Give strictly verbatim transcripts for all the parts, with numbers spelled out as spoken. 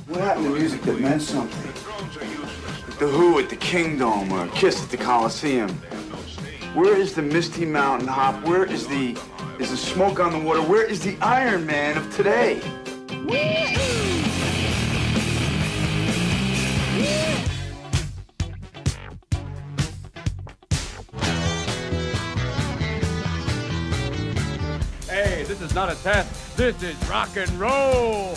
What happened to music that meant something? Like The Who at the Kingdom or Kiss at the Coliseum. Where is the Misty Mountain Hop? Where is the is the Smoke on the Water? Where is the Iron Man of today? Hey, this is not a test. This is rock and roll.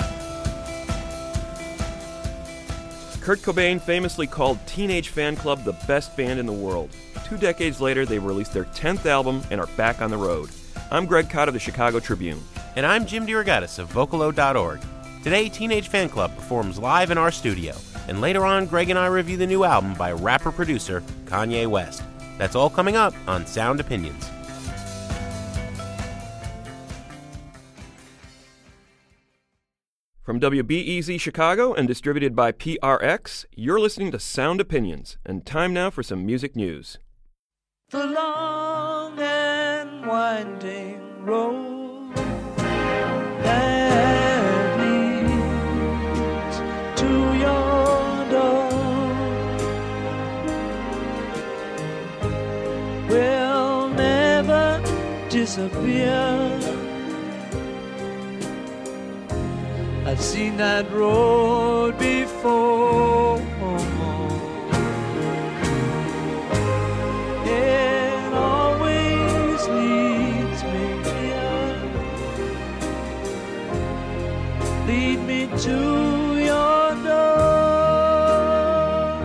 Kurt Cobain famously called Teenage Fan Club the best band in the world. Two decades later, they released their tenth album and are back on the road. I'm Greg Cott of the Chicago Tribune. And I'm Jim DeRogatis of Vocalo dot org. Today, Teenage Fan Club performs live in our studio. And later on, Greg and I review the new album by rapper-producer Kanye West. That's all coming up on Sound Opinions. From W B E Z Chicago and distributed by P R X, you're listening to Sound Opinions, and time now for some music news. The long and winding road that leads to your door will never disappear. I've seen that road before. It always leads me here. Lead me to your door.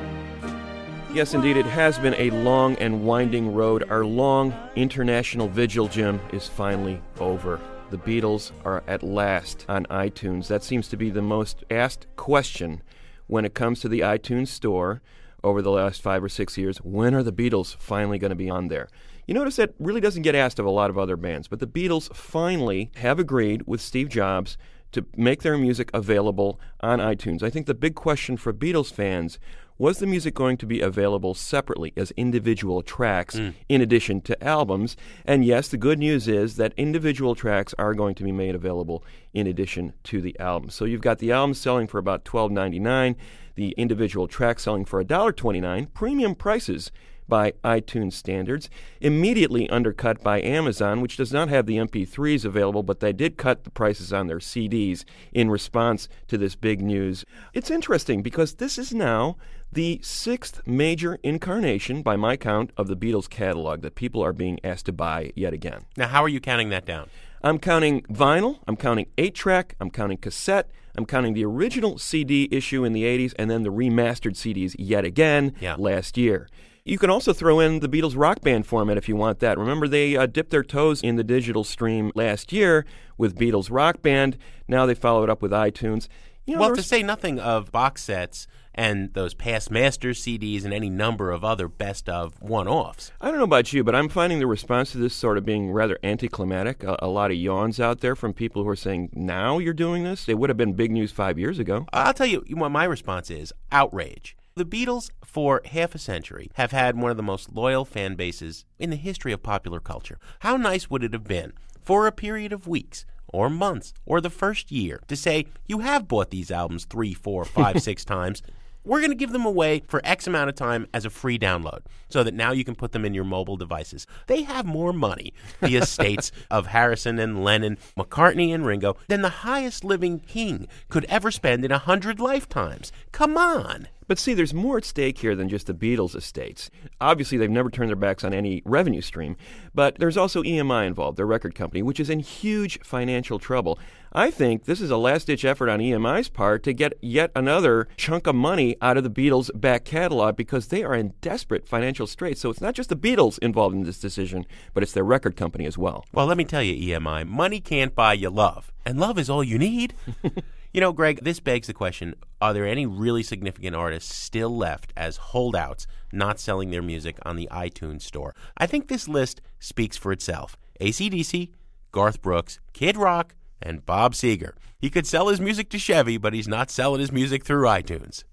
Yes, indeed, it has been a long and winding road. Our long international vigil, Jim, is finally over. The Beatles are at last on iTunes. That seems to be the most asked question when it comes to the iTunes store over the last five or six years. When are the Beatles finally going to be on there? You notice that really doesn't get asked of a lot of other bands, but the Beatles finally have agreed with Steve Jobs to make their music available on iTunes. I think the big question for Beatles fans, was the music going to be available separately as individual tracks mm. in addition to albums? And yes, the good news is that individual tracks are going to be made available in addition to the album. So you've got the album selling for about twelve ninety-nine, the individual track selling for one dollar twenty-nine, premium prices by iTunes standards, immediately undercut by Amazon, which does not have the M P threes available, but they did cut the prices on their C Ds in response to this big news. It's interesting because this is now the sixth major incarnation, by my count, of the Beatles catalog that people are being asked to buy yet again. Now, how are you counting that down? I'm counting vinyl, I'm counting eight-track, I'm counting cassette, I'm counting the original C D issue in the eighties, and then the remastered C Ds yet again yeah. last year. You can also throw in the Beatles Rock Band format if you want that. Remember, they uh, dipped their toes in the digital stream last year with Beatles Rock Band. Now they follow it up with iTunes. You know, well, to say nothing of box sets and those past Masters C Ds and any number of other best-of one-offs. I don't know about you, but I'm finding the response to this sort of being rather anticlimactic. A, a lot of yawns out there from people who are saying, now you're doing this? It would have been big news five years ago. I'll tell you what my response is. Outrage. The Beatles, for half a century, have had one of the most loyal fan bases in the history of popular culture. How nice would it have been for a period of weeks or months or the first year to say, you have bought these albums three, four, five, six times. We're going to give them away for X amount of time as a free download so that now you can put them in your mobile devices. They have more money, the estates of Harrison and Lennon, McCartney and Ringo, than the highest living king could ever spend in a hundred lifetimes. Come on. But see, there's more at stake here than just the Beatles' estates. Obviously, they've never turned their backs on any revenue stream, but there's also E M I involved, their record company, which is in huge financial trouble. I think this is a last-ditch effort on E M I's part to get yet another chunk of money out of the Beatles' back catalog because they are in desperate financial straits. So it's not just the Beatles involved in this decision, but it's their record company as well. Well, let me tell you, E M I, money can't buy you love, and love is all you need. You know, Greg, this begs the question, are there any really significant artists still left as holdouts not selling their music on the iTunes store? I think this list speaks for itself. A C D C, Garth Brooks, Kid Rock, and Bob Seger. He could sell his music to Chevy, but he's not selling his music through iTunes.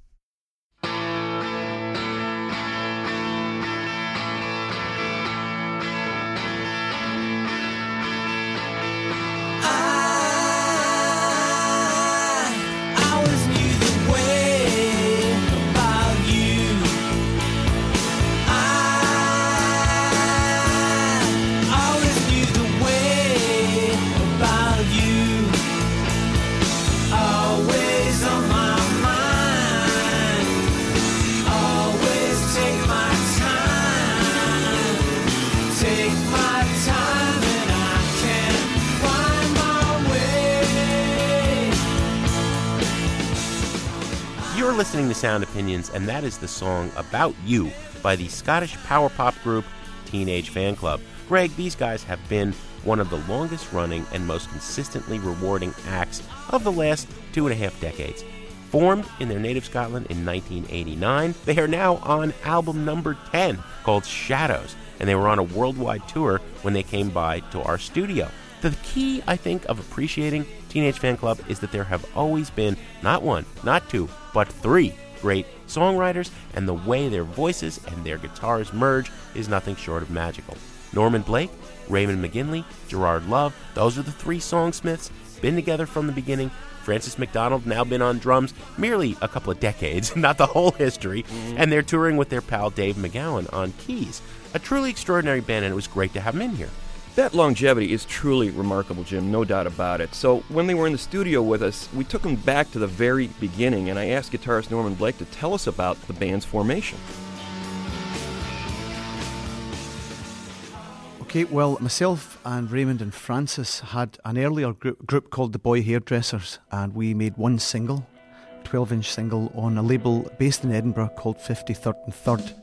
I You're listening to Sound Opinions, and that is the song About You by the Scottish power pop group Teenage Fanclub. Greg, these guys have been one of the longest-running and most consistently rewarding acts of the last two and a half decades. Formed in their native Scotland in nineteen eighty-nine, they are now on album number ten, called Shadows, and they were on a worldwide tour when they came by to our studio. The key, I think, of appreciating Teenage Fanclub is that there have always been not one, not two, but three great songwriters, and the way their voices and their guitars merge is nothing short of magical. Norman Blake, Raymond McGinley, Gerard Love, those are the three songsmiths, been together from the beginning. Francis McDonald now been on drums merely a couple of decades, not the whole history, mm-hmm. and they're touring with their pal Dave McGowan on keys. A truly extraordinary band, and it was great to have them in here. That longevity is truly remarkable, Jim, no doubt about it. So when they were in the studio with us, we took them back to the very beginning, and I asked guitarist Norman Blake to tell us about the band's formation. Okay, well, myself and Raymond and Francis had an earlier group, group called the Boy Hairdressers, and we made one single, twelve-inch single, on a label based in Edinburgh called fifty-third and third.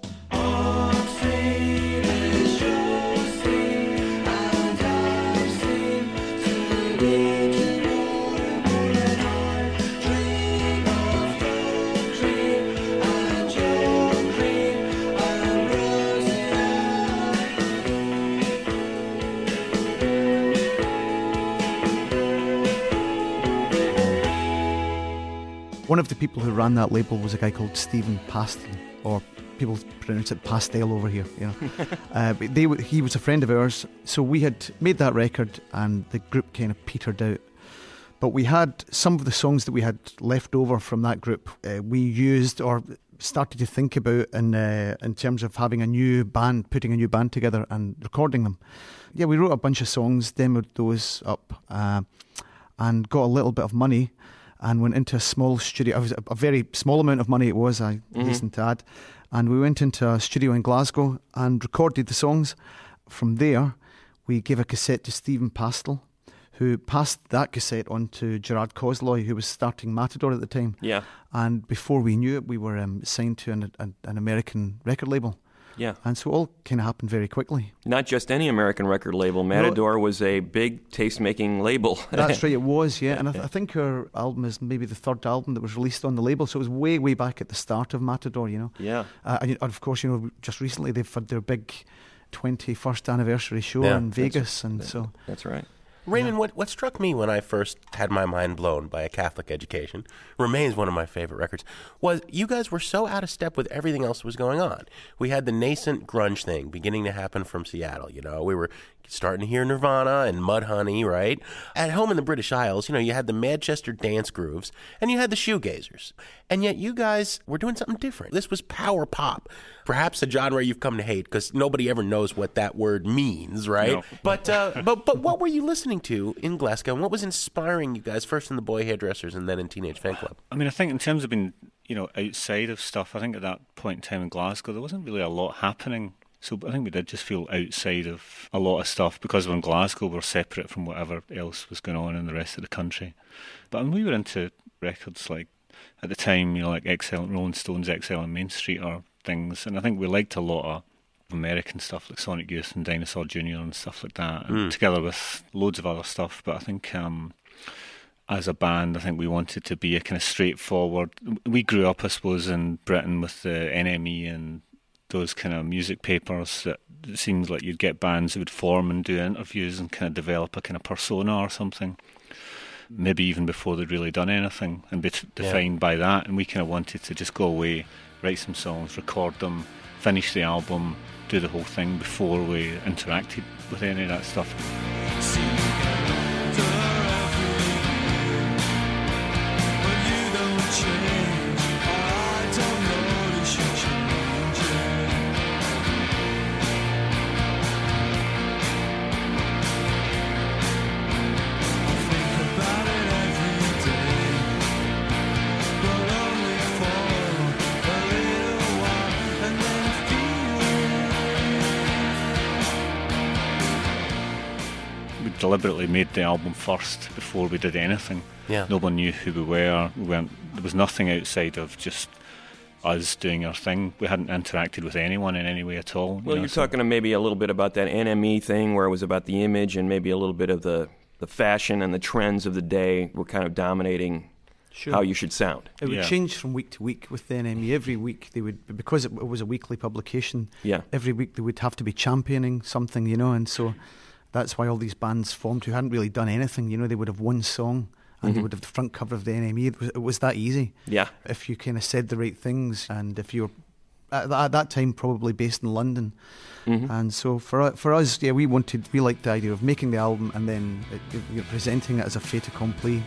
One of the people who ran that label was a guy called Stephen Pastel, or people pronounce it Pastel over here, you know. uh, but they, he was a friend of ours, so we had made that record and the group kind of petered out. But we had some of the songs that we had left over from that group, uh, we used or started to think about in, uh, in terms of having a new band, putting a new band together and recording them. Yeah, we wrote a bunch of songs, demoed those up, uh, and got a little bit of money, and went into a small studio. It was a very small amount of money it was, I mm-hmm. hasten to add. And we went into a studio in Glasgow and recorded the songs. From there, we gave a cassette to Stephen Pastel, who passed that cassette on to Gerard Cosloy, who was starting Matador at the time. Yeah. And before we knew it, we were um, signed to an, an, an American record label. Yeah. And so it all kind of happened very quickly. Not just any American record label. Matador no, was a big taste-making label. That's right, it was, yeah. And I, th- I think our album is maybe the third album that was released on the label, so it was way, way back at the start of Matador, you know. Yeah. Uh, and of course, you know, just recently they've had their big twenty-first anniversary show yeah, in Vegas, right. and so... That's right. Raymond, yeah. what, what struck me when I first had my mind blown by a Catholic education, remains one of my favorite records, was you guys were so out of step with everything else that was going on. We had the nascent grunge thing beginning to happen from Seattle, you know. We were starting to hear Nirvana and Mudhoney, right? At home in the British Isles, you know, you had the Manchester dance grooves, and you had the shoegazers. And yet you guys were doing something different. This was power pop. Perhaps a genre you've come to hate, because nobody ever knows what that word means, right? No. But, uh, but but what were you listening to in Glasgow, and what was inspiring you guys, first in the Boy Hairdressers and then in Teenage Fanclub? I mean, I think in terms of being, you know, outside of stuff, I think at that point in time in Glasgow, there wasn't really a lot happening. So I think we did just feel outside of a lot of stuff, because we're in Glasgow, we're separate from whatever else was going on in the rest of the country. But I mean, we were into records like, at the time, you know, like X L, Rolling Stones, X L and Main Street or things, and I think we liked a lot of American stuff like Sonic Youth and Dinosaur Junior and stuff like that, and mm. together with loads of other stuff. But I think um, as a band, I think we wanted to be a kind of straightforward. We grew up, I suppose, in Britain with the N M E and those kind of music papers that it seems like you'd get bands that would form and do interviews and kind of develop a kind of persona or something, maybe even before they'd really done anything, and be t- defined yeah. by that. And we kind of wanted to just go away, write some songs, record them, finish the album, do the whole thing before we interacted with any of that stuff. deliberately made the album first before we did anything. Yeah. No one knew who we were. We weren't, there was nothing outside of just us doing our thing. We hadn't interacted with anyone in any way at all. Well, you know, you're so- talking maybe a little bit about that N M E thing where it was about the image and maybe a little bit of the, the fashion and the trends of the day were kind of dominating Sure. how you should sound. It would Yeah. change from week to week with the N M E. Every week they would, because it, it was a weekly publication, Yeah. every week they would have to be championing something, you know, and so that's why all these bands formed who hadn't really done anything, you know, they would have one song and they would have the front cover of the N M E. It was, it was that easy. Yeah. If you kind of said the right things and if you were, at, at that time, probably based in London. Mhm. And so for u- for us, yeah, we wanted, we liked the idea of making the album and then it, you're presenting it as a fait accompli.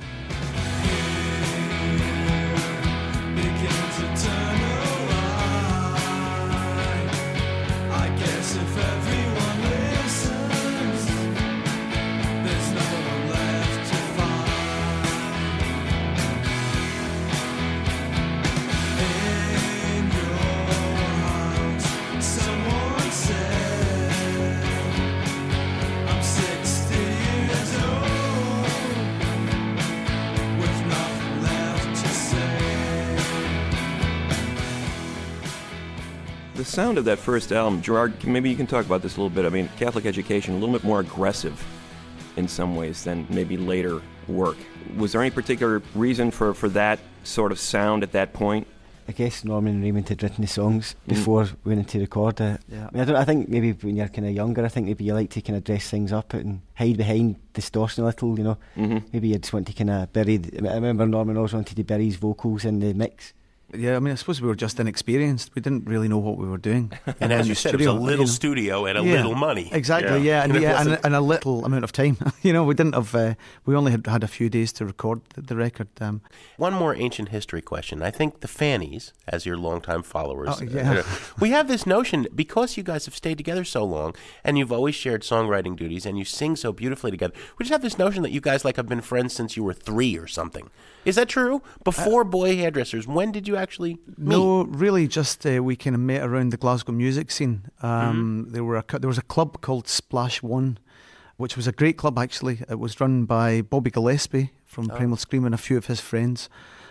The sound of that first album, Gerard, maybe you can talk about this a little bit. I mean, Catholic Education, a little bit more aggressive in some ways than maybe later work. Was there any particular reason for, for that sort of sound at that point? I guess Norman and Raymond had written the songs before we went in to record it. Yeah. I, mean, I, don't, I think maybe when you're kind of younger, I think maybe you like to kind of dress things up and hide behind distortion a little, you know. Mm-hmm. Maybe you just want to kind of bury... The, I remember Norman always wanted to bury his vocals in the mix. Yeah, I mean, I suppose we were just inexperienced. We didn't really know what we were doing. And as In you the said, it was a studio, little you know. studio and a Yeah, little money. Exactly, Yeah. yeah, and, And it yeah, and, wasn't- and a little amount of time. You know, we didn't have. Uh, we only had had a few days to record the, the record. Um, One more ancient history question. I think the Fannies, as your longtime followers, Oh, yeah. uh, we have this notion, because you guys have stayed together so long and you've always shared songwriting duties and you sing so beautifully together, we just have this notion that you guys like have been friends since you were three or something. Is that true? Before Boy Hairdressers, when did you actually meet? no, really, just uh, we kind of met around the Glasgow music scene. Um, There were a, cou- there was a club called Splash One, which was a great club actually. It was run by Bobby Gillespie from Primal Scream and a few of his friends.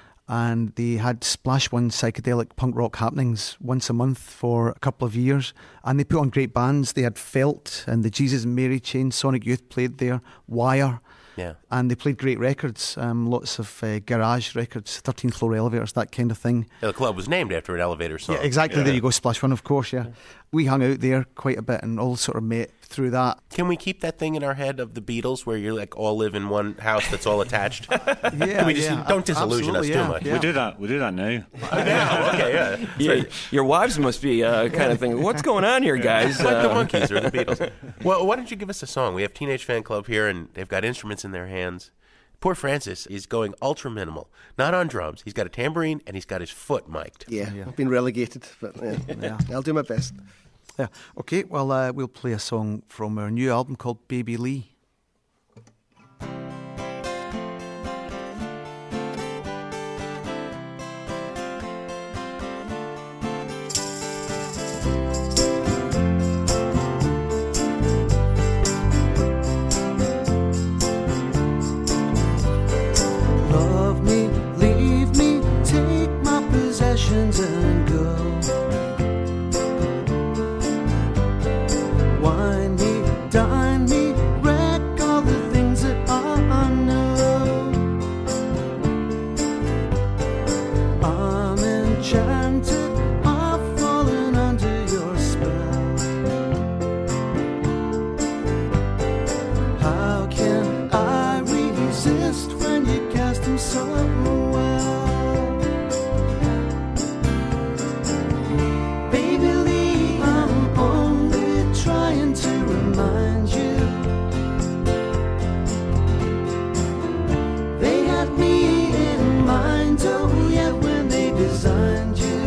And they had Splash One psychedelic punk rock happenings once a month for a couple of years. And they put on great bands. They had Felt and the Jesus and Mary Chain, Sonic Youth played there, Wire. Yeah. And they played great records, um, lots of uh, garage records, thirteenth floor elevators, that kind of thing. The club was named after an elevator song. Yeah, exactly. There you go, Splash One, of course, yeah. We hung out there quite a bit and all sort of met through that. Can we keep that thing in our head of the Beatles where you're like all live in one house that's all attached? Yeah, Can we just yeah, don't ab- disillusion us absolutely, too yeah, much? yeah. We do that. We do that now. Yeah, okay, yeah. Yeah, your wives must be uh, kind of thinking, what's going on here, guys? It's like the Uh, Monkees or the Beatles. Well, why don't you give us a song? We have Teenage Fan Club here, and they've got instruments in their hands. Poor Francis is going ultra minimal, not on drums. He's got a tambourine and he's got his foot mic'd. Yeah, I've been relegated, but yeah, Yeah. I'll do my best. Yeah. Okay, well, uh, we'll play a song from our new album called Baby Lee. Love me, leave me, take my possessions and go. Wine me, dine me, wreck all the things that I know. I'm enchanted, I've fallen under your spell. How can I resist when you cast them so well? Baby Lee, I'm only trying to remind you. They had me in mind, oh yeah, when they designed you.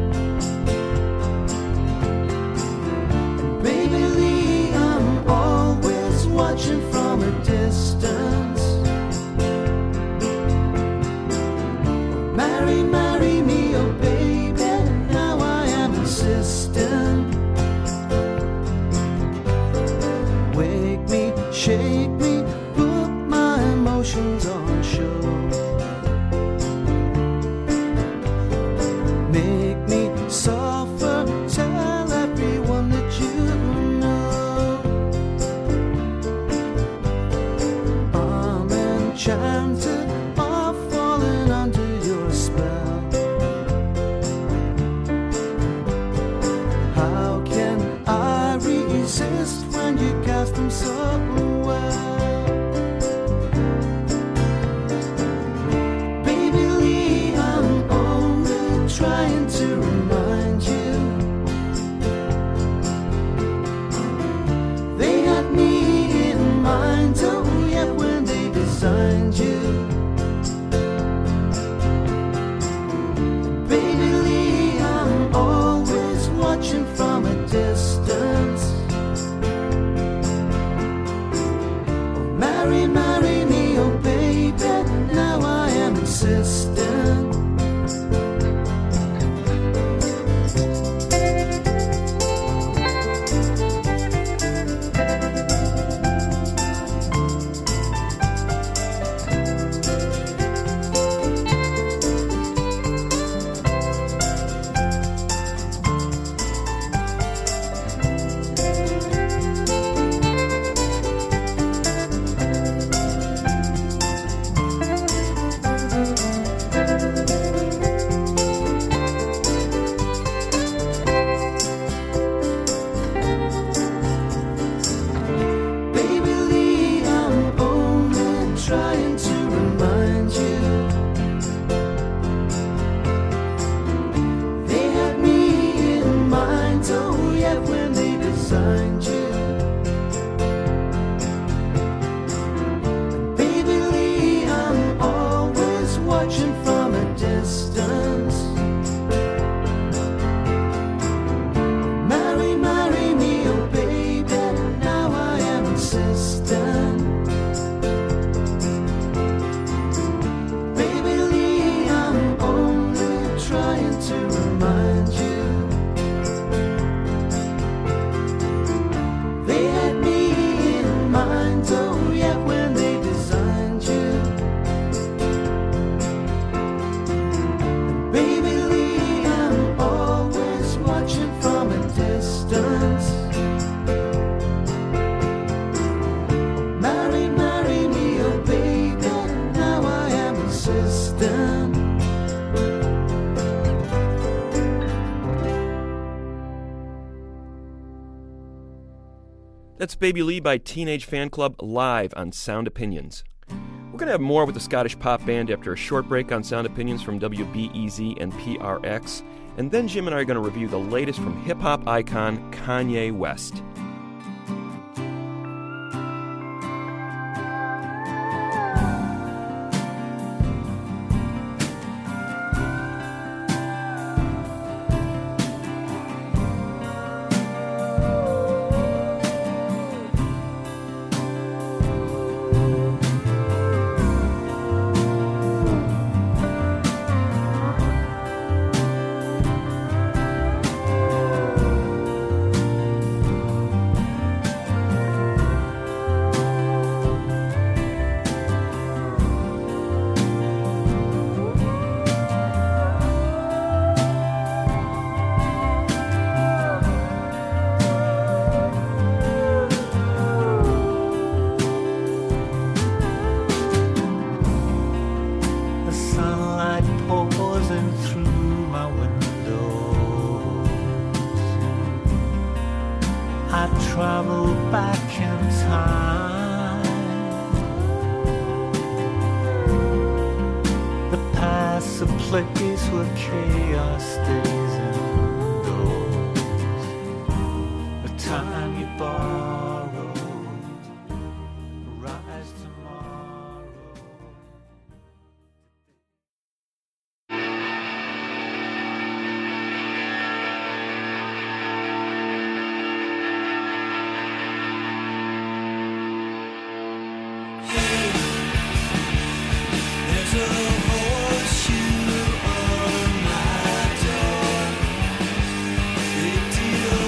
And baby Lee, I'm always watching from a distance. Marry, marry me, oh baby, now I am insistent. Wake me, shake me, watching from a distance. Marry, marry me, oh baby, now I am insistent. Baby Lee, I'm only trying to remind you. They had me in mind, oh yeah, when they designed you. And baby Lee, I'm always watching from a distance. Marry, marry me, oh baby, now I am insistent. That's Baby Lee by Teenage Fanclub live on Sound Opinions. We're going to have more with the Scottish pop band after a short break on Sound Opinions from W B E Z and P R X. And then Jim and I are going to review the latest from hip-hop icon Kanye West. The sunlight pouring through my windows. I travel back in time. The past, a place where chaos stays indoors. The time you borrowed, rise tomorrow. There's a horseshoe on my door. Big deal.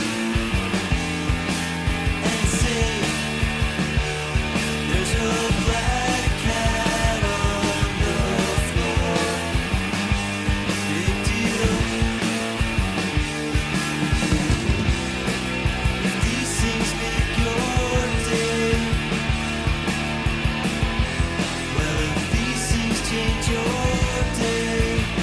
And say, there's a black cat on the floor. Big deal. If these things make your day, well, if these things change your day.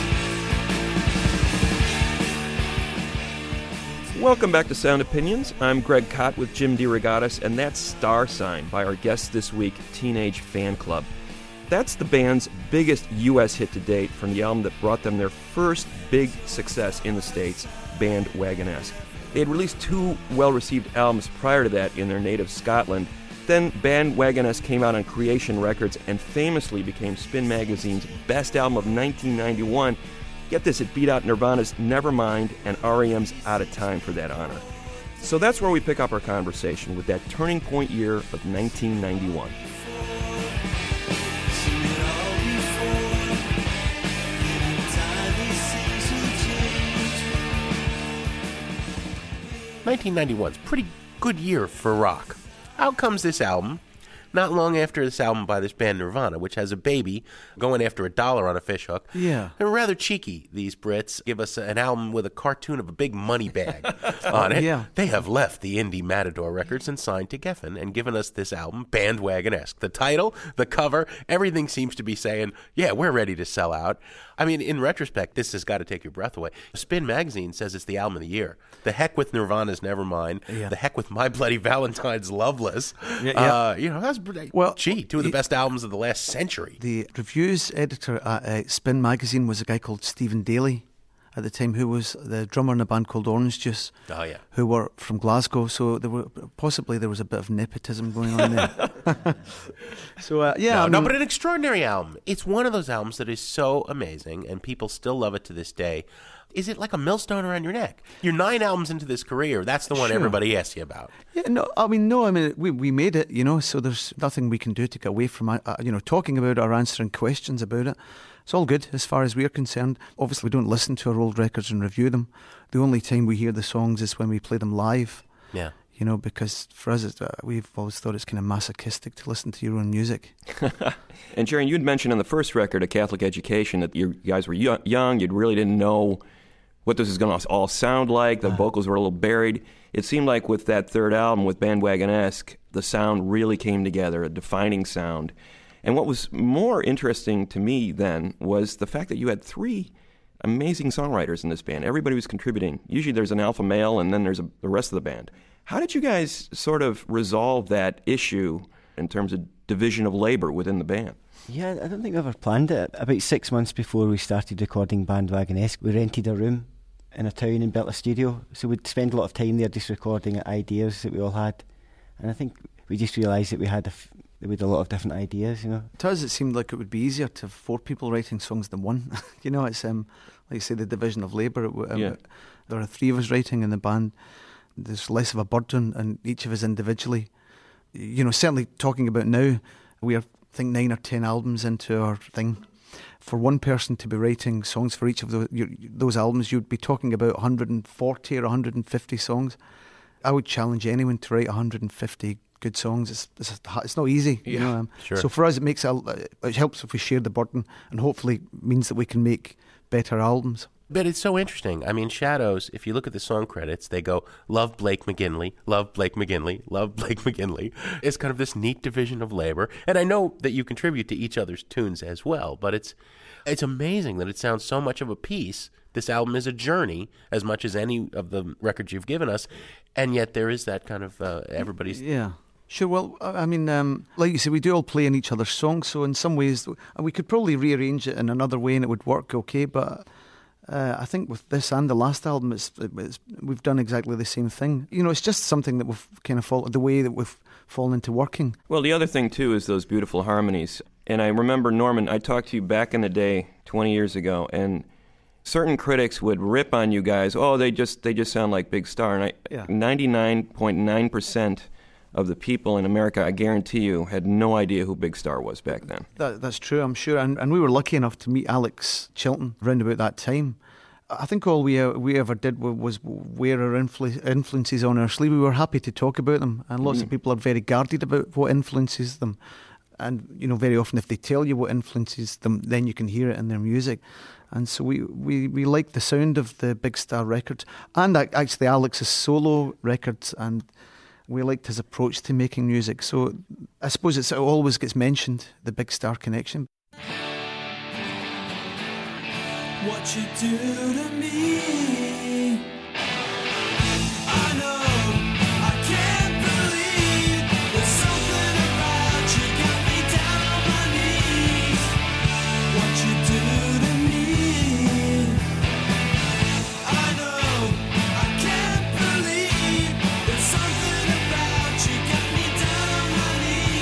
Welcome back to Sound Opinions. I'm Greg Cott with Jim DeRogatis, and that's Star Sign by our guest this week, Teenage Fanclub. That's the band's biggest U S hit to date from the album that brought them their first big success in the States, Bandwagonesque. They had released two well-received albums prior to that in their native Scotland. Then Bandwagonesque came out on Creation Records and famously became Spin Magazine's best album of nineteen ninety-one. Get this, it beat out Nirvana's Nevermind and R E M's Out of Time for that honor. So that's where we pick up our conversation with that turning point year of nineteen ninety-one. Seen it all before. In time, these things will change. nineteen ninety-one's a pretty good year for rock. Out comes this album, not long after this album by this band Nirvana, which has a baby going after a dollar on a fishhook. Yeah. They're rather cheeky, these Brits. Give us an album with a cartoon of a big money bag on it. Yeah. They have left the indie Matador Records and signed to Geffen and given us this album, Bandwagonesque. The title, the cover, everything seems to be saying, yeah, we're ready to sell out. I mean, in retrospect, this has got to take your breath away. Spin Magazine says it's the album of the year. The heck with Nirvana's Nevermind. Yeah. The heck with My Bloody Valentine's Loveless. Yeah, yeah. Uh, you know, that's Well, gee, two of the it- best albums of the last century. The reviews editor at uh, Spin Magazine was a guy called Stephen Daly, at the time, who was the drummer in a band called Orange Juice. Oh, yeah. Who were from Glasgow, so there were possibly there was a bit of nepotism going on there. so uh, yeah, no, I mean, no, but an extraordinary album. It's one of those albums that is so amazing, and people still love it to this day. Is it like a millstone around your neck? You're nine albums into this career. That's the one Sure. everybody asks you about. Yeah, no, I mean, no, I mean, we we made it, you know. So there's nothing we can do to get away from, uh, you know, talking about it or answering questions about it. It's all good as far as we're concerned. Obviously, we don't listen to our old records and review them. The only time we hear the songs is when we play them live. Yeah. You know, because for us, it's, uh, we've always thought it's kind of masochistic to listen to your own music. And Sharon, you'd mentioned on the first record, A Catholic Education, that you guys were yo- young, you really didn't know what this was going to all sound like. The uh, vocals were a little buried. It seemed like with that third album, with Bandwagon-esque, the sound really came together, a defining sound. And what was more interesting to me then was the fact that you had three amazing songwriters in this band. Everybody was contributing. Usually there's an alpha male and then there's a, the rest of the band. How did you guys sort of resolve that issue in terms of division of labor within the band? Yeah, I don't think we ever planned it. About six months before we started recording Bandwagon-esque, we rented a room in a town and built a studio. So we'd spend a lot of time there just recording ideas that we all had. And I think we just realised that we had a f- we had a lot of different ideas, you know. To us, it seemed like it would be easier to have four people writing songs than one. you know, it's um, like you say, the division of labour. Um, yeah. There are three of us writing in the band. There's less of a burden, and each of us individually. You know, certainly talking about now, we are, I think, nine or ten albums into our thing. For one person to be writing songs for each of those, your, those albums, you'd be talking about one hundred forty or one hundred fifty songs. I would challenge anyone to write one hundred fifty good songs. It's it's, it's not easy. Yeah, you know? um, sure. So for us, it makes a, it helps if we share the burden, and hopefully means that we can make better albums. But it's so interesting. I mean, Shadows, if you look at the song credits, they go, love Blake McGinley, love Blake McGinley, love Blake McGinley. It's kind of this neat division of labor. And I know that you contribute to each other's tunes as well, but it's it's amazing that it sounds so much of a piece. This album is a journey as much as any of the records you've given us, and yet there is that kind of uh, everybody's... Yeah. Sure, well, I mean, um, like you say, we do all play in each other's songs, so in some ways, we could probably rearrange it in another way and it would work okay, but uh, I think with this and the last album, it's, it's we've done exactly the same thing. You know, it's just something that we've kind of fallen, the way that we've fallen into working. Well, the other thing, too, is those beautiful harmonies. And I remember, Norman, I talked to you back in the day, twenty years ago, and certain critics would rip on you guys, oh, they just they just sound like Big Star. And I, Yeah. ninety-nine point nine percent of the people in America, I guarantee you, had no idea who Big Star was back then. That, that's true, I'm sure. And, and we were lucky enough to meet Alex Chilton around about that time. I think all we uh, we ever did was, was wear our influ- influences on our sleeve. We were happy to talk about them, and lots Mm. of people are very guarded about what influences them. And, you know, very often if they tell you what influences them, then you can hear it in their music. And so we, we, we like the sound of the Big Star records, and actually Alex's solo records, and we liked his approach to making music. So I suppose it's, it always gets mentioned, the Big Star connection. What you do to me, I know I can't believe there's something about you got me down on my knees. What you do to me, I know I can't believe there's something about you got me down on my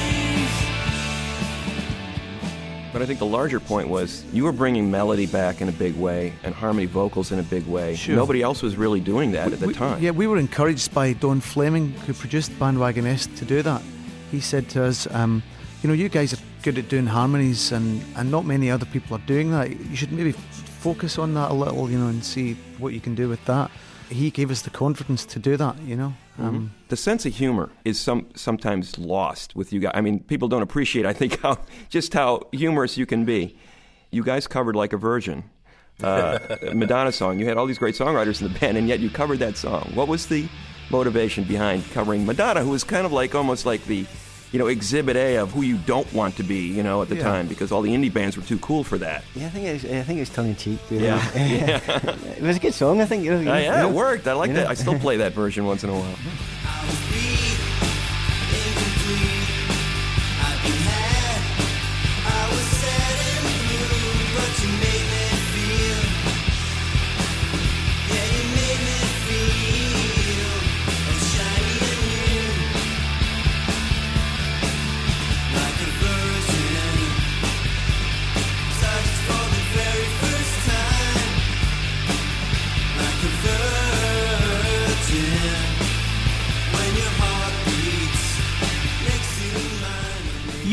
knees. But I think the larger point was you were bringing melody back in a big way and harmony vocals in a big way. Sure. Nobody else was really doing that We- at the we- time. Yeah, we were encouraged by Don Fleming, who produced Bandwagon-esque, to do that. He said to us, um, you know, you guys are good at doing harmonies, and, and not many other people are doing that. You should maybe f- focus on that a little, you know, and see what you can do with that. He gave us the confidence to do that, you know. Um, The sense of humor is some sometimes lost with you guys. I mean, people don't appreciate, I think, how just how humorous you can be. You guys covered Like a Virgin, uh, Madonna song. You had all these great songwriters in the band, and yet you covered that song. What was the motivation behind covering Madonna, who was kind of like almost like the, you know, exhibit A of who you don't want to be, you know, at the Yeah. time, because all the indie bands were too cool for that. Yeah, I think it's, I think it's tongue in cheek. Really. Yeah, yeah. It was a good song, I think. You know, you Uh, know, yeah, you know. it worked. I like You that. know? I still play that version once in a while. I was weak, incomplete. I've been had. I was sad and blue, but you made me feel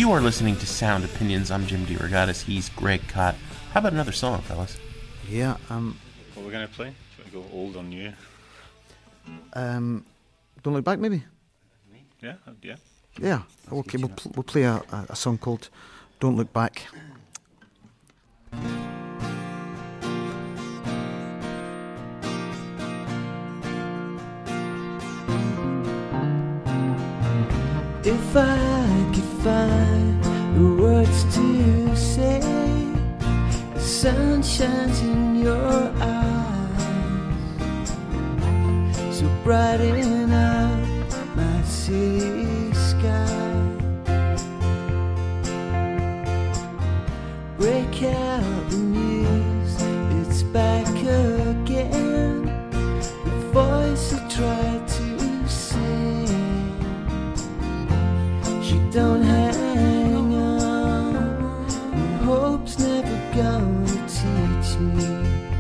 You are listening to Sound Opinions. I'm Jim DeRogatis. He's Greg Kot. How about another song, fellas? Yeah. Um. What are we going to play? Should we go old or new? Um. Don't Look Back, maybe. Yeah. Yeah. Yeah. Okay. We'll pl- we'll play a, a, a song called "Don't Look Back." If I could find the words to say, the sun shines in your eyes, so brighten up my city sky. Break out the news, it's back again. The voice I tried to sing, she don't hang on, and hope's never gonna teach me.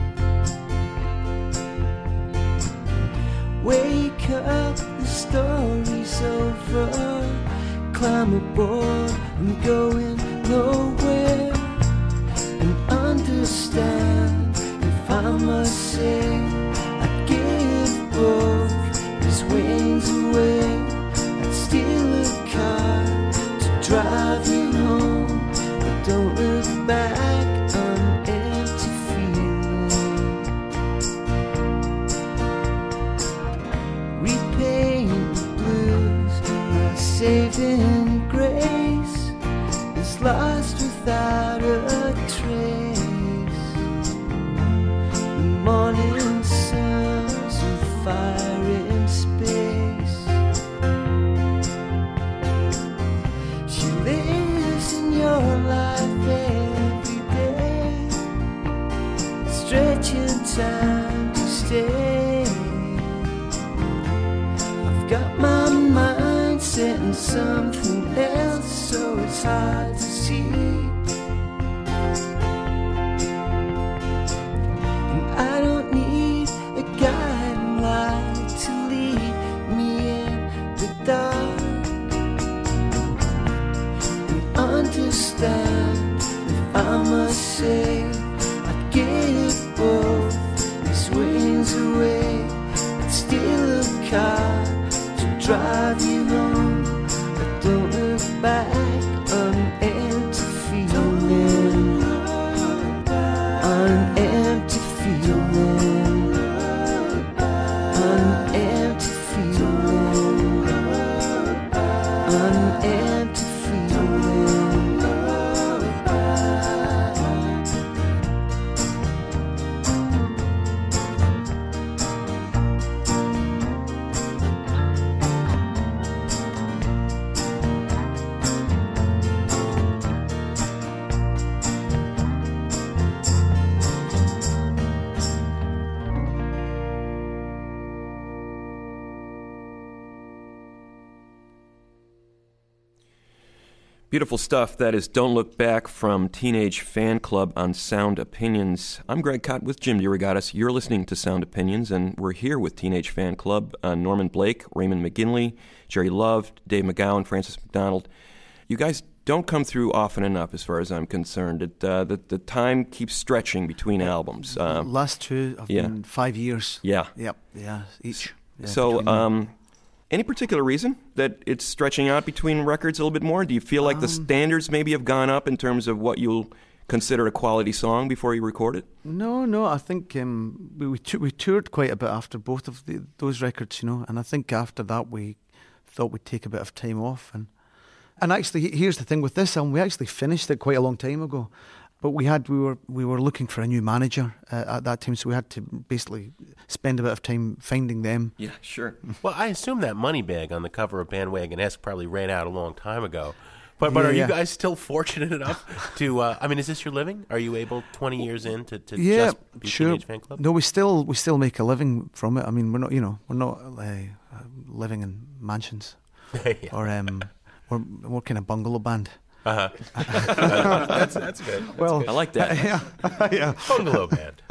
Wake up, the story's over. Climb aboard, I'm going nowhere. And understand, if I must say, I'd give both his wings away. I'd steal a car to drive you home, but don't look back on empty feeling. Repaint the blues, my saving grace is lost without a trace. The morning sun's with fire in space. She lives in your life every day, stretching time to stay. I've got my mind set on something else, so it's hard to see. And I don't need a guiding light to lead me in the dark. And understand, if I must say, I'd give both these wings away. I'd steal a car to drive you home, but don't look back on an empty feeling. On an empty feeling. On an empty feeling. On an empty feeling. Beautiful stuff. That is Don't Look Back from Teenage Fan Club on Sound Opinions. I'm Greg Kot with Jim DeRogatis. You're listening to Sound Opinions, and we're here with Teenage Fan Club. Uh, Norman Blake, Raymond McGinley, Jerry Love, Dave McGowan, Francis McDonald. You guys don't come through often enough as far as I'm concerned. It, uh, the, the time keeps stretching between albums. Uh, Last two have yeah. been five years. Yeah. Yep. Yeah. Each. Yeah, so, between them. um, any particular reason that it's stretching out between records a little bit more? Do you feel like Um, the standards maybe have gone up in terms of what you'll consider a quality song before you record it? No, no. I think um, we we, tou- we toured quite a bit after both of the, those records, you know. And I think after that we thought we'd take a bit of time off. And and actually, he- here's the thing with this album: we actually finished it quite a long time ago. But we had we were we were looking for a new manager uh, at that time, so we had to basically spend a bit of time finding them. Yeah, sure. Well, I assume that money bag on the cover of Bandwagon-esque probably ran out a long time ago. But but Yeah, are yeah. you guys still fortunate enough to? Uh, I mean, is this your living? Are you able twenty years in to, to Yeah, just be sure. Teenage Fan Club? No, we still we still make a living from it. I mean, we're not you know we're not uh, living in mansions Yeah. or um we're we're kind of bungalow band. Uh huh. that's that's good. That's Well, good. I like that. yeah, yeah. Bungalow band.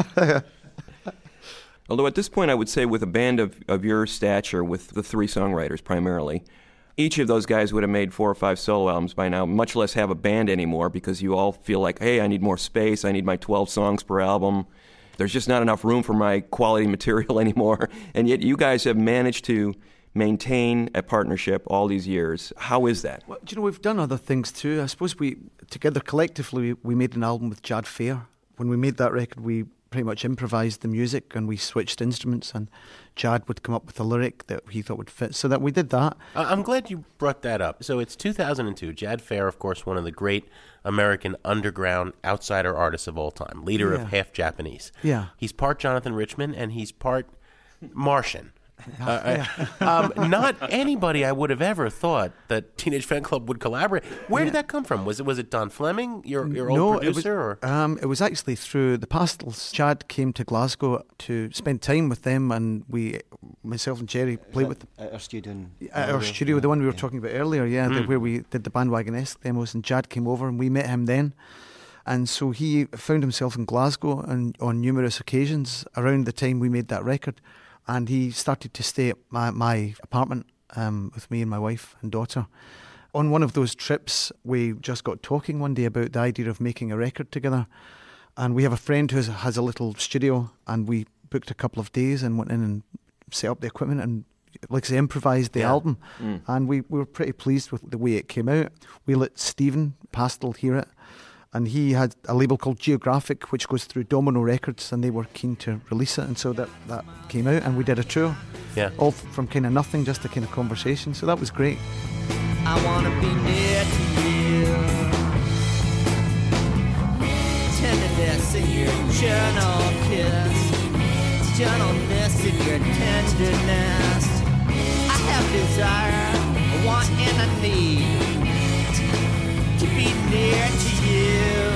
Although at this point I would say with a band of, of your stature, with the three songwriters primarily, each of those guys would have made four or five solo albums by now, much less have a band anymore, because you all feel like, hey, I need more space, I need my twelve songs per album. There's just not enough room for my quality material anymore. And yet you guys have managed to maintain a partnership all these years. How is that? Well, do you know, we've done other things too. I suppose we, together collectively, we made an album with Jad Fair. When we made that record, we pretty much improvised the music and we switched instruments, and Jad would come up with a lyric that he thought would fit. So that we did that. Uh, I'm glad you brought that up. So it's two thousand two. Jad Fair, of course, one of the great American underground outsider artists of all time, leader Yeah. of half Japanese. Yeah. He's part Jonathan Richman and he's part Martian. Uh, Yeah. uh, um, not anybody I would have ever thought that Teenage Fan Club would collaborate. Where did that come from? Was it was it Don Fleming, your your old no, producer? it was, or? um, it was actually through the Pastels. Chad came to Glasgow to spend time with them, and we, myself and Jerry, played with them. At our studio. in At our Glasgow. studio, the one we were Yeah. talking about earlier, yeah, the, Mm. where we did the Bandwagon-esque demos, and Jad came over and we met him then. And so he found himself in Glasgow and on numerous occasions around the time we made that record. And he started to stay at my, my apartment um, with me and my wife and daughter. On one of those trips, we just got talking one day about the idea of making a record together. And we have a friend who has, has a little studio, and we booked a couple of days and went in and set up the equipment and, like I say, improvised the Yeah. album. Mm. And we, we were pretty pleased with the way it came out. We let Stephen Pastel hear it. And he had a label called Geographic, which goes through Domino Records, and they were keen to release it. And so that, that came out, and we did a tour. Yeah. All f- from kind of nothing, just a kind of conversation. So that was great. I wanna be near to you. Tenderness in your journal kiss, gentleness in your tenderness. I have desire, a want and a need to be near to you.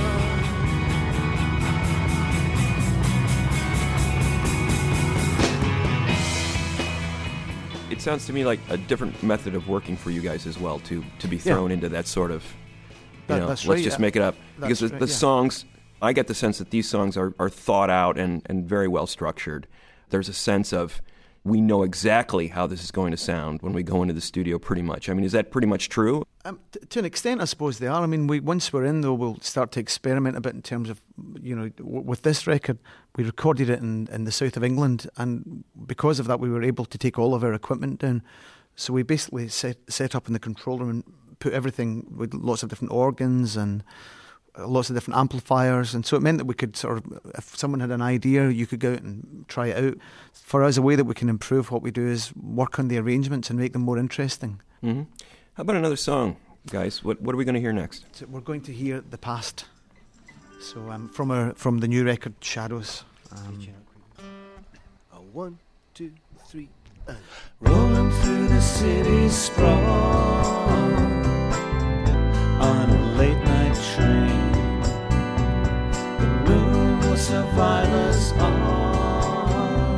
It sounds to me like a different method of working for you guys as well, to to be Yeah. thrown into that sort of, you That- know, that's let's right, just yeah. make it up. Because That's the, right, the yeah. songs, I get the sense that these songs are, are thought out and, and very well structured. There's a sense of, we know exactly how this is going to sound when we go into the studio pretty much. I mean, is that pretty much true? Um, t- to an extent, I suppose they are. I mean, we once we're in, though, we'll start to experiment a bit in terms of, you know, w- with this record, we recorded it in, in the south of England, and because of that, we were able to take all of our equipment down. So we basically set set up in the control room and put everything with lots of different organs and uh, lots of different amplifiers, and so it meant that we could sort of, if someone had an idea, you could go out and try it out. For us, a way that we can improve what we do is work on the arrangements and make them more interesting. Mm-hmm. How about another song, guys? What what are we going to hear next? So we're going to hear The Past. So um, from our from the new record Shadows. Um, A one, two, three, and Rolling through the city sprawl on a late night train. The moon will survive us all.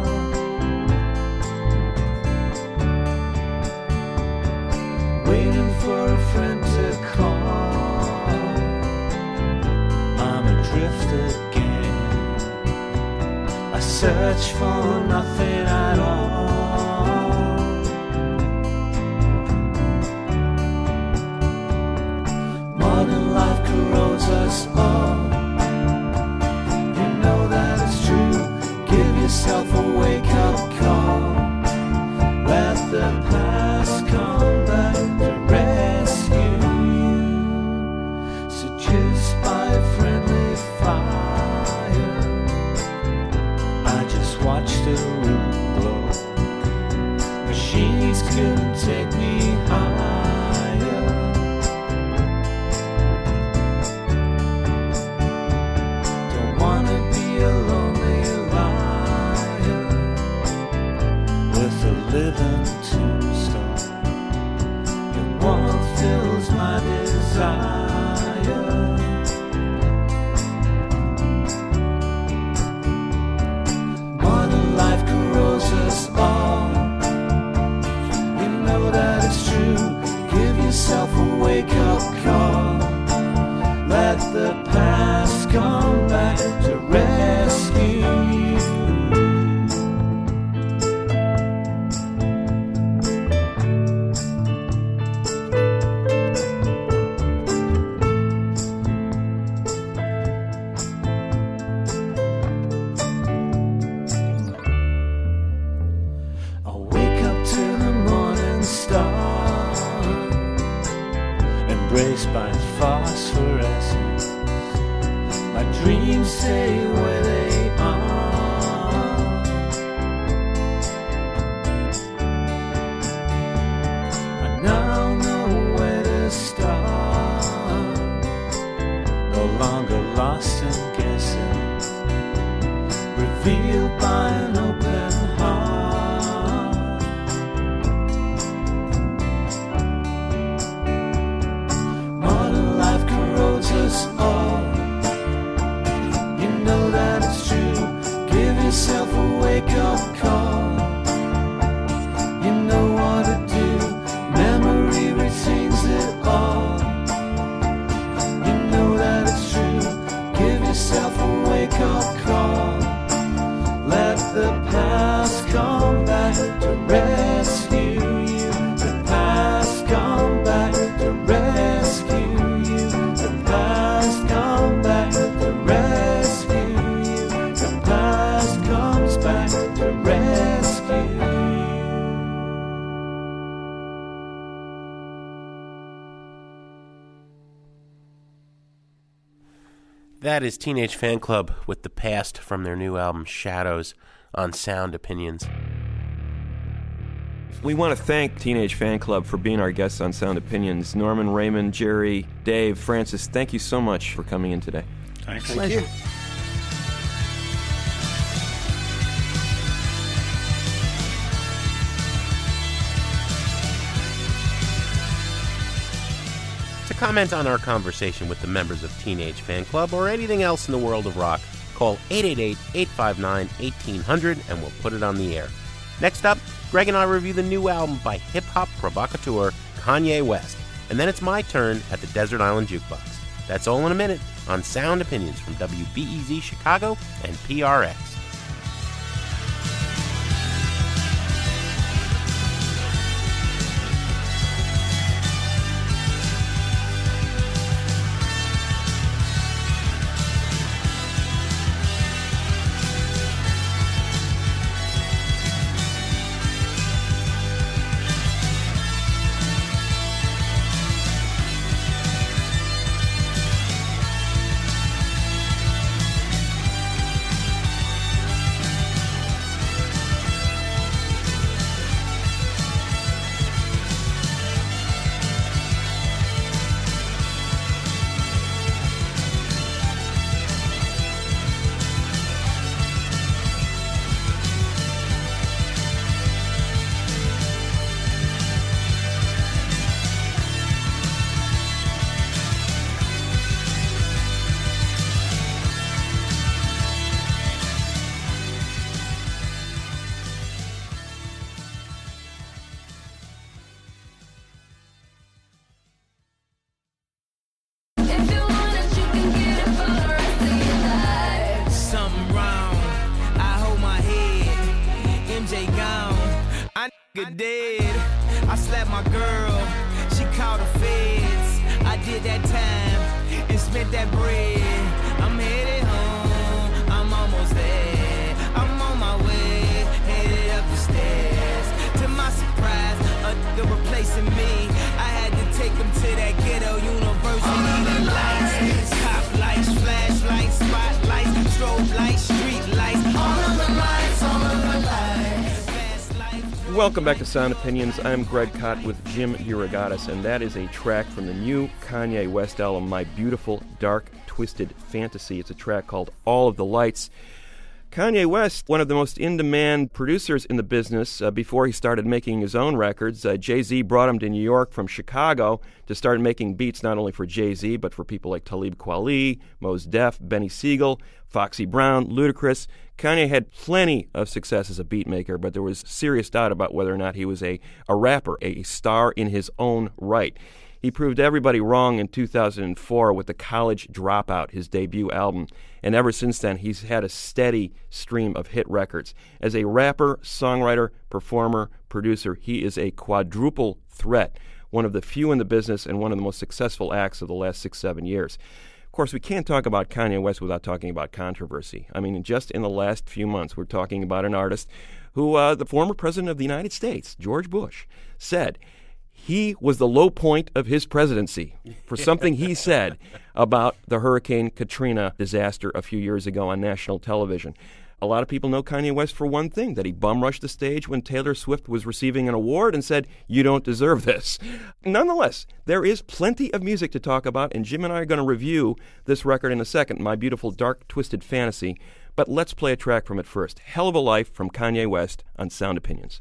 Waiting for a friend to call. I'm adrift again. I search for nothing at all. Modern life corrodes us all. You know that it's true. Give yourself a wake-up call. Let the past come back to rescue you. Seduced by a friendly fire, I just watched the room glow. Machines couldn't take me higher. Don't wanna be a lonely liar with a living tombstone. Your warmth fills my desire. Modern life corrodes us all. You know that it's true. Give yourself a wake-up call. Let the past come back to rescue you. that is Teenage Fan Club with The Past from their new album Shadows on Sound Opinions. We want to thank Teenage Fan Club for being our guests on Sound Opinions. Norman, Raymond, Jerry, Dave, Francis, thank you so much for coming in today. Thanks. Thank you. To comment on our conversation with the members of Teenage Fan Club or anything else in the world of rock, call eight eight eight, eight five nine, one eight zero zero and we'll put it on the air. Next up, Greg and I review the new album by hip-hop provocateur Kanye West. And then it's my turn at the Desert Island Jukebox. That's all in a minute on Sound Opinions from W B E Z Chicago and P R X. Dead. I slapped my girl, she called the feds. I did that time and spent that bread. I'm headed home, I'm almost there. I'm on my way, headed up the stairs. To my surprise, a nigga replacing me. I had to take him to that ghetto university. The lights, cop lights, flashlights, spotlights, strobe lights, street lights, all of the lights, all of the lights. Welcome back to Sound Opinions. I'm Greg Kot with Jim Uragatis, and that is a track from the new Kanye West album, My Beautiful Dark Twisted Fantasy. It's a track called All of the Lights. Kanye West, one of the most in-demand producers in the business uh, before he started making his own records. Uh, Jay-Z brought him to New York from Chicago to start making beats not only for Jay-Z, but for people like Talib Kweli, Mos Def, Benny Siegel, Foxy Brown, Ludacris. Kanye had plenty of success as a beat maker, but there was serious doubt about whether or not he was a, a rapper, a star in his own right. He proved everybody wrong in two thousand four with The College Dropout, his debut album, and ever since then he's had a steady stream of hit records. As a rapper, songwriter, performer, producer, he is a quadruple threat, one of the few in the business and one of the most successful acts of the last six, seven years. Of course, we can't talk about Kanye West without talking about controversy. I mean, just in the last few months, we're talking about an artist who uh, the former president of the United States, George Bush, said he was the low point of his presidency for something he said about the Hurricane Katrina disaster a few years ago on national television. A lot of people know Kanye West for one thing, that he bum-rushed the stage when Taylor Swift was receiving an award and said, "You don't deserve this." Nonetheless, there is plenty of music to talk about, and Jim and I are going to review this record in a second, My Beautiful Dark Twisted Fantasy. But let's play a track from it first. Hell of a Life from Kanye West on Sound Opinions.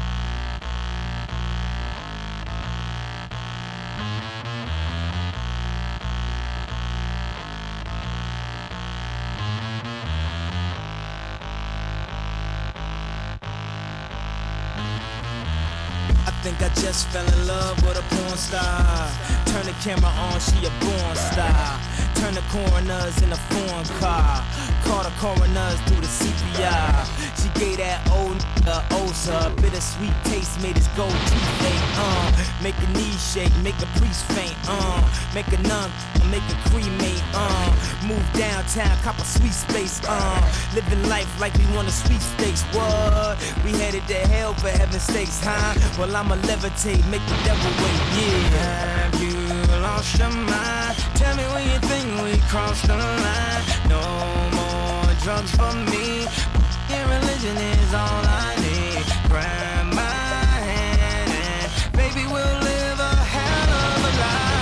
I think I just fell in love with a porn star. Turn the camera on, she a born star. Turn the coroners in a foreign car. Call the coroners through the C P R. She gave that old nigga Osa. Bittersweet taste made his gold teeth ache. Uh, make a knee shake, make a priest faint. Uh, make a nun, make a cremate. Uh, move downtown, cop a sweet space. Uh, living life like we want a sweepstakes. What? We headed to hell for heaven's sakes, huh? Well, I'ma levitate, make the devil wait. Yeah, you crossed your mind? Tell me when you think we crossed the line. No more drugs for me. Your religion is all I need. Grab my hand and baby we'll live a hell of a life.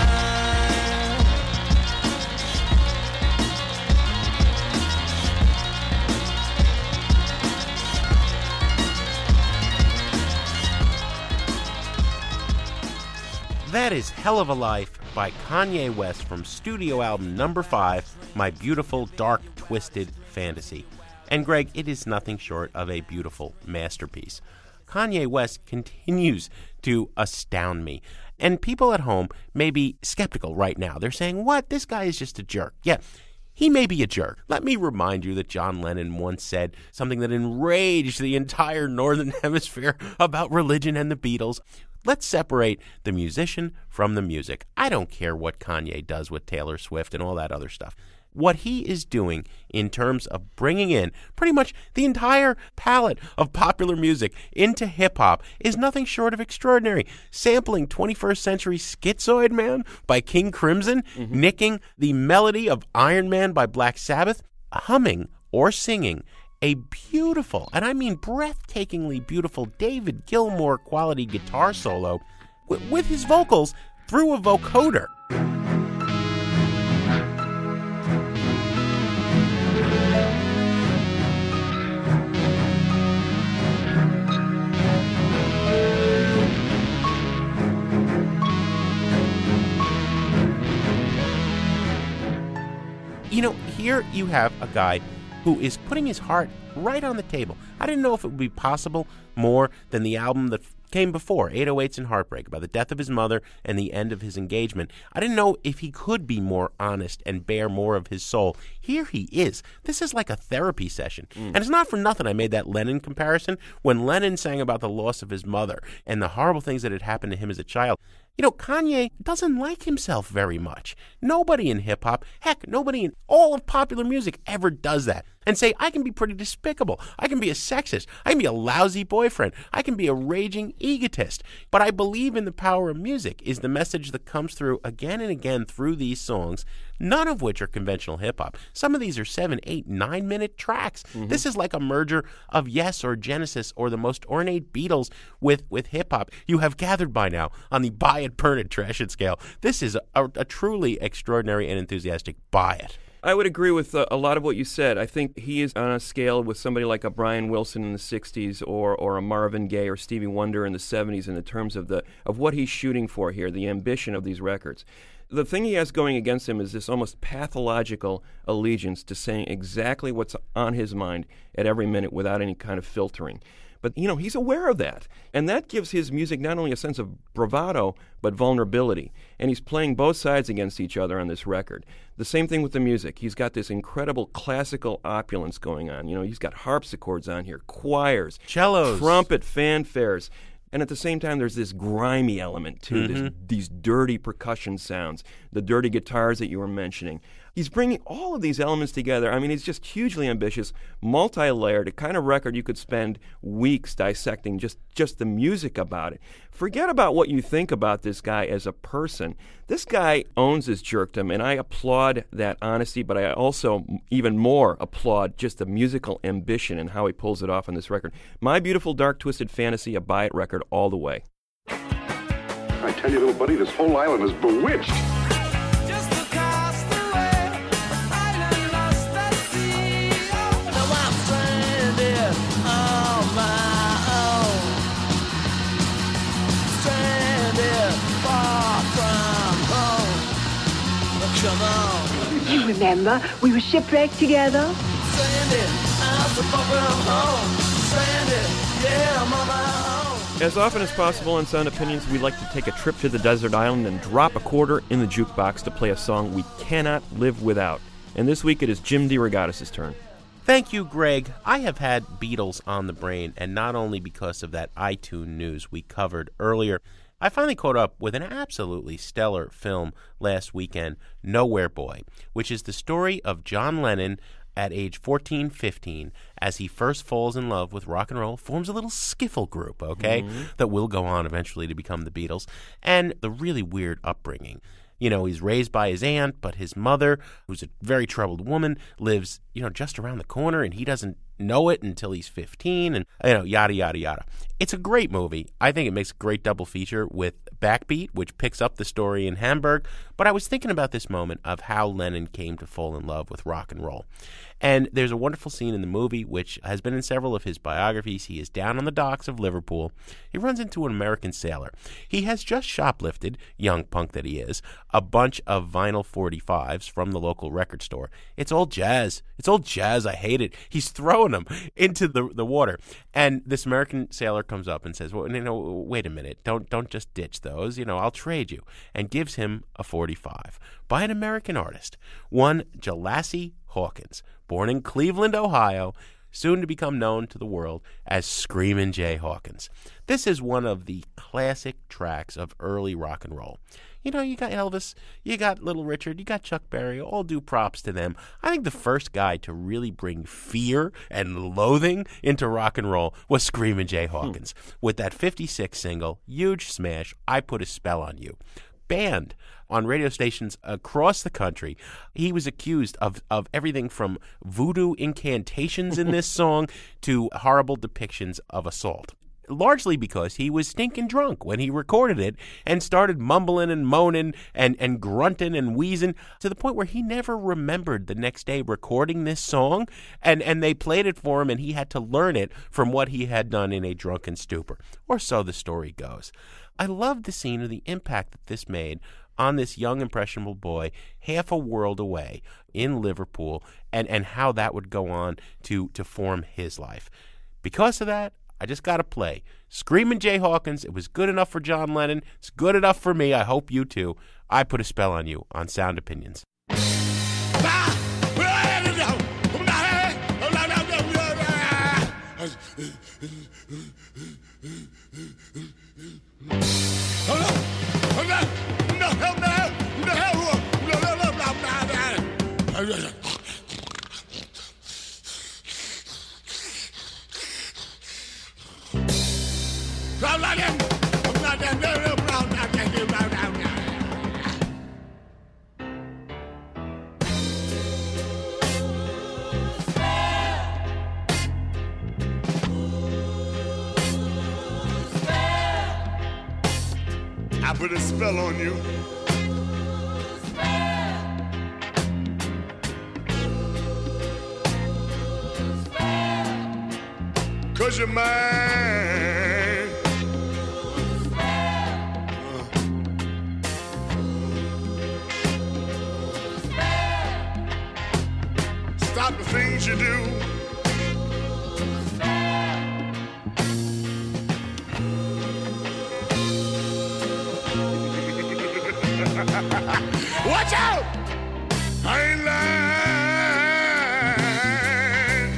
That is Hell of a Life by Kanye West from studio album number five, My Beautiful Dark Twisted Fantasy. And Greg, it is nothing short of a beautiful masterpiece. Kanye West continues to astound me. And people at home may be skeptical right now. They're saying, what? This guy is just a jerk. Yeah, he may be a jerk. Let me remind you that John Lennon once said something that enraged the entire Northern Hemisphere about religion and the Beatles. Let's separate the musician from the music. I don't care what Kanye does with Taylor Swift and all that other stuff. What he is doing in terms of bringing in pretty much the entire palette of popular music into hip-hop is nothing short of extraordinary. Sampling twenty-first Century Schizoid Man by King Crimson, mm-hmm. nicking the melody of Iron Man by Black Sabbath, humming or singing a beautiful, and I mean breathtakingly beautiful, David Gilmour quality guitar solo w- with his vocals through a vocoder. You know, here you have a guy who is putting his heart right on the table. I didn't know if it would be possible more than the album that came before, eight oh eights and Heartbreak, about the death of his mother and the end of his engagement. I didn't know if he could be more honest and bare more of his soul. Here he is. This is like a therapy session. Mm. And it's not for nothing I made that Lennon comparison. When Lennon sang about the loss of his mother and the horrible things that had happened to him as a child, you know, Kanye doesn't like himself very much. Nobody in hip-hop, heck, nobody in all of popular music ever does that and say, I can be pretty despicable. I can be a sexist. I can be a lousy boyfriend. I can be a raging egotist. But I believe in the power of music is the message that comes through again and again through these songs, none of which are conventional hip-hop. Some of these are seven, eight, nine-minute tracks. Mm-hmm. This is like a merger of Yes or Genesis or the most ornate Beatles with, with hip-hop. You have gathered by now on the buy it, burn it, trash it scale. This is a, a truly extraordinary and enthusiastic buy it. I would agree with uh, a lot of what you said. I think he is on a scale with somebody like a Brian Wilson in the sixties or or a Marvin Gaye or Stevie Wonder in the seventies in the terms of the of what he's shooting for here, the ambition of these records. The thing he has going against him is this almost pathological allegiance to saying exactly what's on his mind at every minute without any kind of filtering. But, you know, he's aware of that. And that gives his music not only a sense of bravado, but vulnerability. And he's playing both sides against each other on this record. The same thing with the music. He's got this incredible classical opulence going on. You know, he's got harpsichords on here, choirs, cellos, trumpet fanfares. And at the same time, there's this grimy element, too, mm-hmm. this, these dirty percussion sounds, the dirty guitars that you were mentioning. He's bringing all of these elements together. I mean, he's just hugely ambitious, multi-layered, a kind of record you could spend weeks dissecting just, just the music about it. Forget about what you think about this guy as a person. This guy owns his jerkdom, and I applaud that honesty, but I also even more applaud just the musical ambition and how he pulls it off on this record. My Beautiful Dark Twisted Fantasy, a buy it record all the way. I tell you, little buddy, this whole island is bewitched. You remember, we were shipwrecked together? As often as possible on Sound Opinions, we like to take a trip to the desert island and drop a quarter in the jukebox to play a song we cannot live without. And this week it is Jim DeRogatis' turn. Thank you, Greg. I have had Beatles on the brain, and not only because of that iTunes news we covered earlier. I finally caught up with an absolutely stellar film last weekend, Nowhere Boy, which is the story of John Lennon at age fourteen, fifteen, as he first falls in love with rock and roll, forms a little skiffle group, okay, mm-hmm. that will go on eventually to become the Beatles, and the really weird upbringing. You know, he's raised by his aunt, but his mother, who's a very troubled woman, lives, you know, just around the corner, and he doesn't know it until he's fifteen, and, you know, yada, yada, yada. It's a great movie. I think it makes a great double feature with Backbeat, which picks up the story in Hamburg. But I was thinking about this moment of how Lennon came to fall in love with rock and roll. And there's a wonderful scene in the movie, which has been in several of his biographies. He is down on the docks of Liverpool. He runs into an American sailor. He has just shoplifted, young punk that he is, a bunch of vinyl forty-fives from the local record store. It's old jazz. It's old jazz. I hate it. He's throwing them into the the water. And this American sailor comes up and says, well, you know, wait a minute. Don't, don't just ditch those. You know, I'll trade you. And gives him a forty-five by an American artist, one Jalassie Hawkins, born in Cleveland, Ohio, soon to become known to the world as Screamin' Jay Hawkins. This is one of the classic tracks of early rock and roll. You know, you got Elvis, you got Little Richard, you got Chuck Berry, all due props to them. I think the first guy to really bring fear and loathing into rock and roll was Screamin' Jay Hawkins. Hmm. With that fifty-six single, huge smash, I Put a Spell on You. Banned on radio stations across the country. He was accused of, of everything from voodoo incantations in this song to horrible depictions of assault. Largely because he was stinking drunk when he recorded it and started mumbling and moaning and, and grunting and wheezing to the point where he never remembered the next day recording this song, and, and they played it for him and he had to learn it from what he had done in a drunken stupor. Or so the story goes. I love the scene of the impact that this made on this young, impressionable boy half a world away in Liverpool, and, and how that would go on to, to form his life. Because of that, I just got to play Screamin' Jay Hawkins. It was good enough for John Lennon. It's good enough for me. I hope you too. I Put a Spell on You on Sound Opinions. I put a spell on you. Cause you're mine. Uh. Stop the things you do. Watch out! I ain't lying.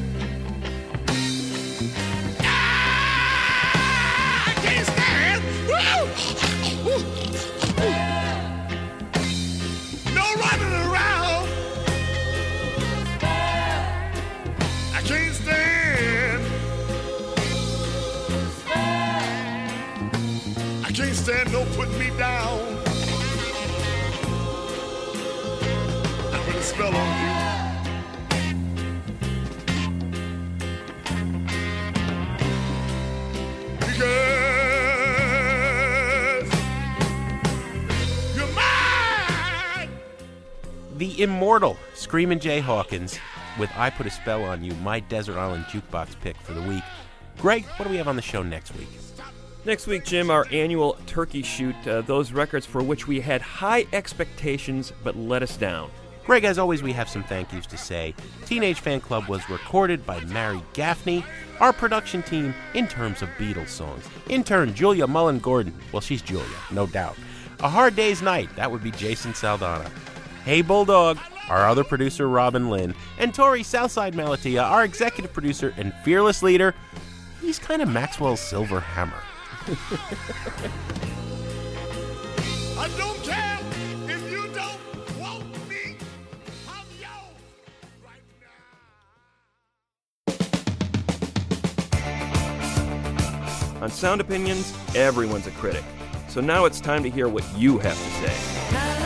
Ah, I can't stand. Woo! Woo! Woo! No running around. I can't stand. I can't stand no putting me down. Spell on you. Because you're mine. The immortal Screamin' Jay Hawkins with I Put a Spell on You, my Desert Island Jukebox pick for the week. Greg, what do we have on the show next week? Next week, Jim, our annual turkey shoot, uh, those records for which we had high expectations but let us down. Greg, as always, we have some thank yous to say. Teenage Fan Club was recorded by Mary Gaffney. Our production team, in terms of Beatles songs. Intern Julia Mullen-Gordon. Well, she's Julia, no doubt. A Hard Day's Night, that would be Jason Saldana. Hey Bulldog, our other producer, Robin Lynn. And Tori Southside Malatia, our executive producer and fearless leader. He's kind of Maxwell's silver hammer. I don't care if you don't want me. I'm yours right now. On Sound Opinions, everyone's a critic. So now it's time to hear what you have to say.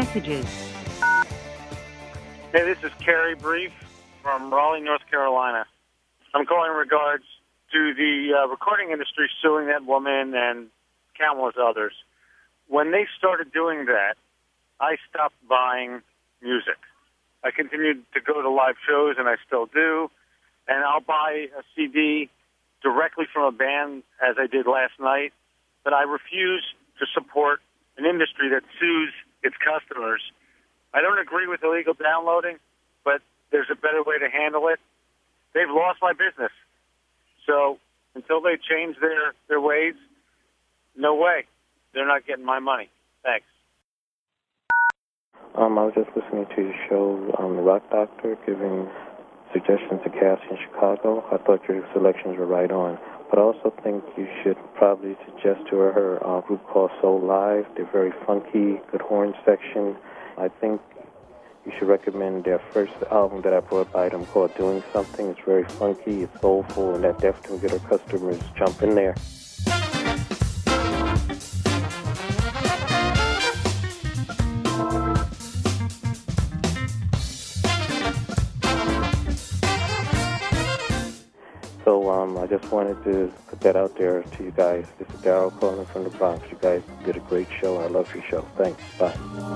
messages. Hey, this is Kerry Brief from Raleigh, North Carolina. I'm calling in regards to the uh, recording industry suing that woman and countless others. When they started doing that, I stopped buying music. I continued to go to live shows, and I still do, and I'll buy a C D directly from a band, as I did last night, but I refuse to support an industry that sues its customers. I don't agree with illegal downloading, but there's a better way to handle it. They've lost my business. So until they change their, their ways, no way. They're not getting my money. Thanks. Um, I was just listening to your show, um, The Rock Doctor, giving suggestions to Cassie in Chicago. I thought your selections were right on. But I also think you should probably suggest to her her uh, group called Soul Live. They're very funky, good horn section. I think you should recommend their first album that I brought by them called Doing Something. It's very funky, it's soulful, and that definitely will get her customers jump in there. So um, I just wanted to put that out there to you guys. This is Darryl calling from the Bronx. You guys did a great show. I love your show. Thanks. Bye.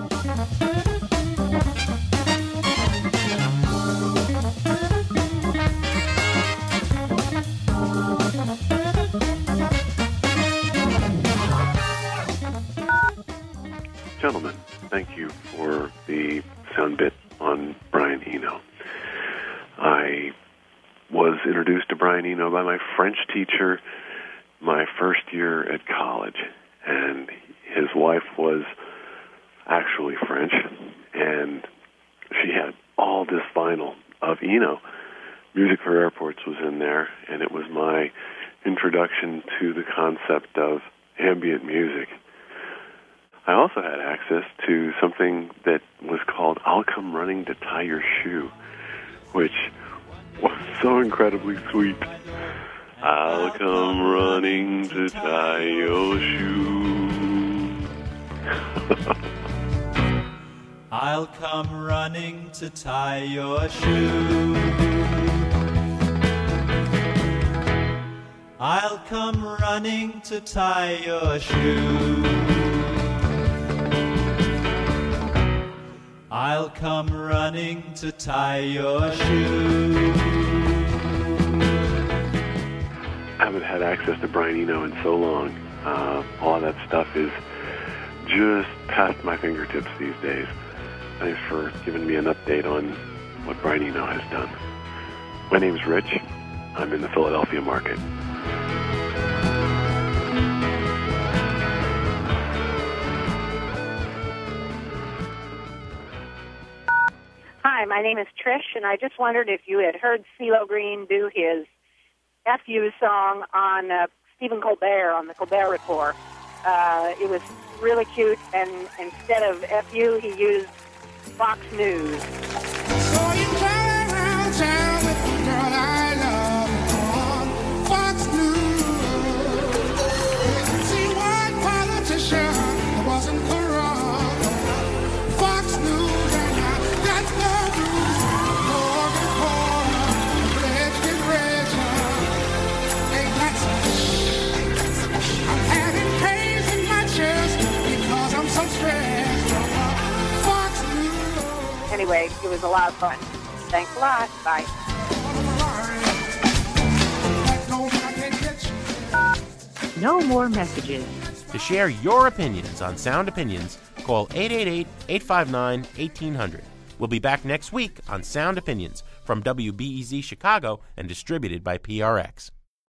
Gentlemen, thank you for the sound bit on Brian Eno. I was introduced to Brian Eno by my French teacher my first year at college, and his wife was actually French, and she had all this vinyl of Eno. Music for Airports was in there, and it was my introduction to the concept of ambient music. I also had access to something that was called I'll Come Running to Tie Your Shoe, which was so incredibly sweet. I'll come running to tie your shoe. I'll come running to tie your shoe. I'll come running to tie your shoe. I'll come running to tie your shoe. I haven't had access to Brian Eno in so long. Uh, all of that stuff is just past my fingertips these days. Thanks for giving me an update on what Brian Eno has done. My name's Rich. I'm in the Philadelphia market. Hi, my name is Trish, and I just wondered if you had heard CeeLo Green do his F U song on uh, Stephen Colbert on the Colbert Report. Uh, it was really cute, and instead of F U, he used Fox News. So you fly around town with the girl I love on Fox News. See one politician that wasn't corrupt. Fox News, and I got the news. Morgan Porter, rich get richer. Ain't that some shit? I'm having pains in my chest because I'm so stressed. Fox News. Anyway, it was a lot of fun. Thanks a lot. Bye. No more messages. To share your opinions on Sound Opinions, call eight eight eight, eight five nine, eighteen hundred. We'll be back next week on Sound Opinions from W B E Z Chicago and distributed by P R X.